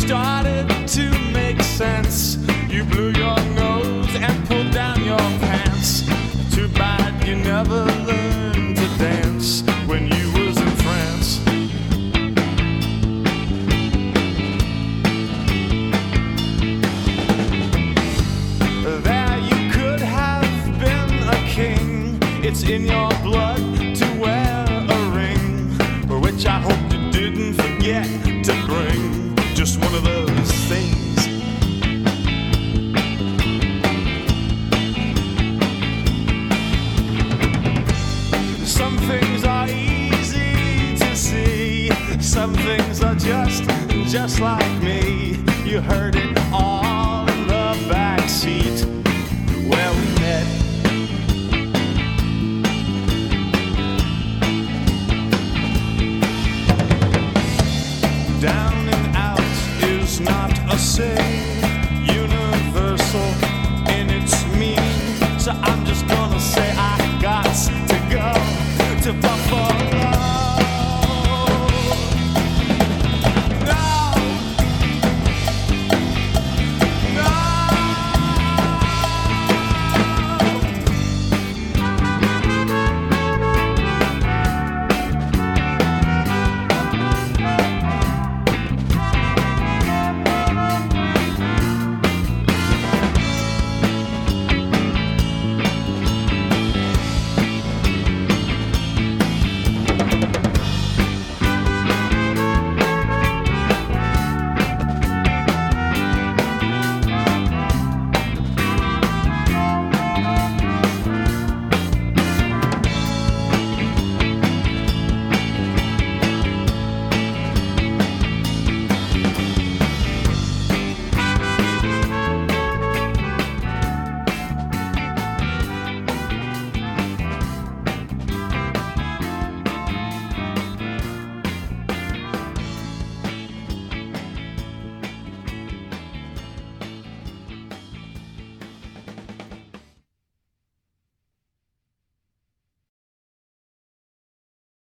started to make sense. You blew your nose and pulled down your pants. Too bad you never learned to dance when you was in France. There you could have been a king. It's in your blood to wear a ring, which I hope you didn't forget to bring. Just one of those things. Some things are easy to see. Some things are just like me. You heard it all in the backseat where we met. Down and out is not a say, universal in its meaning. So I'm just